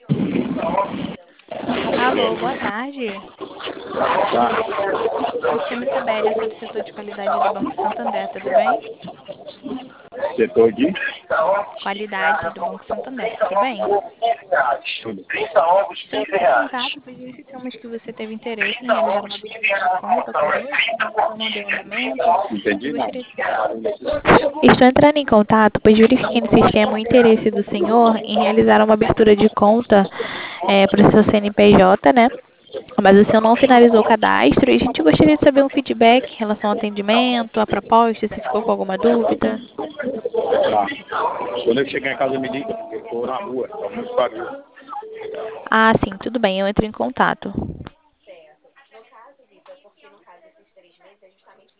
Alô, boa tarde. Tá. Me chamo Isabelle, eu sou do setor de qualidade do Banco Santander, tudo bem? Setor de Qualidade do Banco Santander, tudo bem? tudo. Estou entrando em contato, pois verificamos que você teve interesse em realizar uma abertura de conta conosco, mas você não deu andamento. Eu Entendi não. gostaria de... Estou entrando em contato, pois verifiquei no sistema o interesse do senhor em realizar uma abertura de conta para o seu CNPJ, né? Mas o senhor não finalizou o cadastro e a gente gostaria de saber um feedback em relação ao atendimento, à proposta, se ficou com alguma dúvida. Tá. Quando eu chegar em casa me liga, porque eu tô na rua, tá muito barulho. Ah, sim, tudo bem, eu entro em contato.